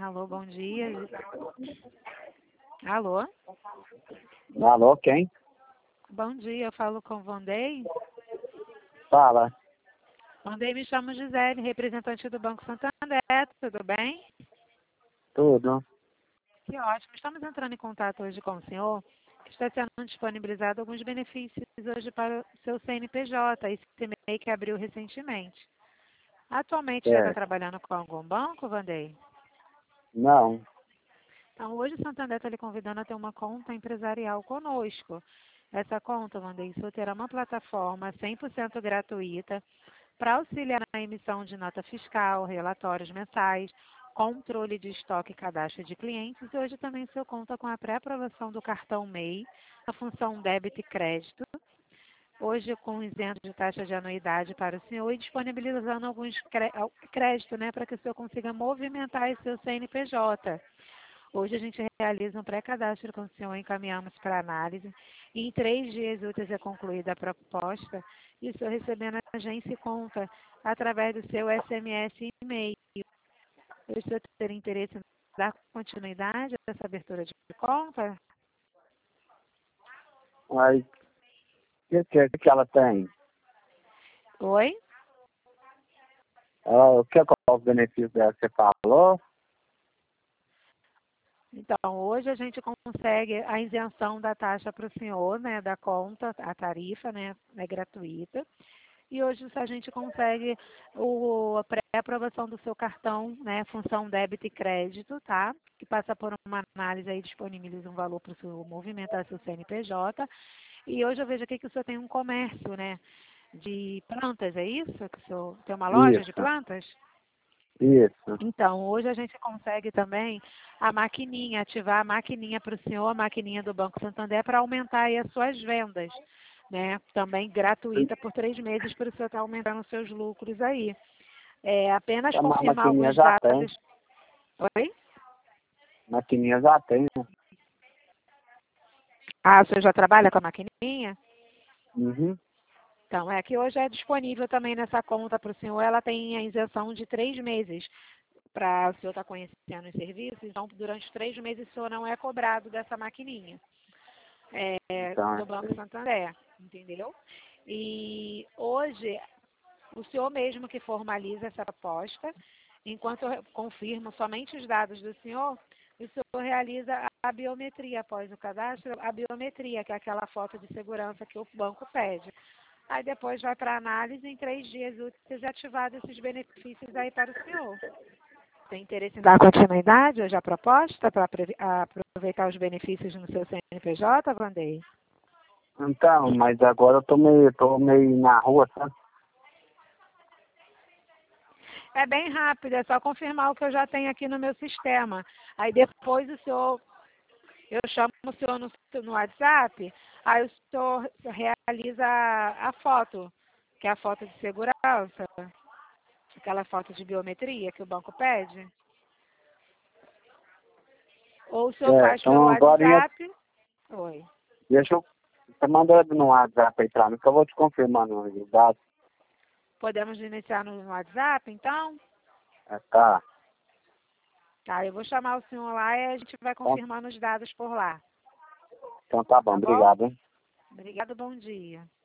Alô, bom dia. Alô? Alô, quem? Bom dia, eu falo com Vandei. Fala. Vandei, me chamo Gisele, representante do Banco Santander, tudo bem? Tudo. Que ótimo. Estamos entrando em contato hoje com o senhor, que está sendo disponibilizado alguns benefícios hoje para o seu CNPJ, esse MEI que abriu recentemente. Atualmente já está Certo. trabalhando com algum banco, Vandei? Não. Então, hoje o Santander está lhe convidando a ter uma conta empresarial conosco. Essa conta, Vandei, o senhor terá uma plataforma 100% gratuita para auxiliar na emissão de nota fiscal, relatórios mensais, controle de estoque e cadastro de clientes. E hoje também o senhor conta com a pré-aprovação do cartão MEI, a função débito e crédito. Hoje com isento de taxa de anuidade para o senhor e disponibilizando alguns créditos, né, para que o senhor consiga movimentar esse seu CNPJ. Hoje a gente realiza um pré-cadastro com o senhor, encaminhamos para análise. E em 3 dias úteis é concluída a proposta e o senhor recebendo a agência e conta através do seu SMS e e-mail. O senhor ter interesse em dar continuidade a essa abertura de conta? Aí, o que ela tem? Oi? Qual o benefício dela que você falou? Então, hoje a gente consegue a isenção da taxa para o senhor, né, da conta, a tarifa, né, é gratuita. E hoje a gente consegue a pré-aprovação do seu cartão, né, função débito e crédito, tá? Que passa por uma análise aí, disponibiliza um valor para o senhor movimentar seu CNPJ. E hoje eu vejo aqui que o senhor tem um comércio, né, de plantas, é isso? Que o senhor tem uma loja de Isso. plantas? Isso. Então, hoje a gente consegue também a maquininha, ativar a maquininha para o senhor, a maquininha do Banco Santander, para aumentar aí as suas vendas, né? Também gratuita por 3 meses para o senhor estar aumentando os seus lucros aí. É apenas A confirmar maquininha alguns já tem. dados. Oi? Maquininha já tem. Ah, o senhor já trabalha com a maquininha? Uhum. Então, é que hoje é disponível também nessa conta para o senhor, ela tem a isenção de 3 meses para o senhor estar conhecendo os serviços, então durante 3 meses o senhor não é cobrado dessa maquininha Então, do Banco Santander, entendeu? E hoje o senhor mesmo que formaliza essa proposta, enquanto eu confirmo somente os dados do senhor, o senhor realiza a biometria após o cadastro, a biometria, que é aquela foto de segurança que o banco pede. Aí depois vai para análise, em 3 dias úteis é ativado esses benefícios aí para o senhor. Tem interesse em dar continuidade hoje à proposta para aproveitar os benefícios no seu CNPJ, Vandei? então, mas agora eu tô meio na rua, sabe? É bem rápido, é só confirmar o que eu já tenho aqui no meu sistema. Aí depois eu chamo o senhor no WhatsApp, aí o senhor realiza a foto, que é a foto de segurança, aquela foto de biometria que o banco pede. Ou o senhor É, faz pelo então agora WhatsApp. Oi. deixa eu. Você manda no WhatsApp aí pra mim, que eu vou te confirmando os dados. Podemos iniciar no WhatsApp, então? Tá. Tá, eu vou chamar o senhor lá e a gente vai Então, confirmando os dados por lá. então tá bom, Tá bom? obrigado, hein? Obrigado, bom dia.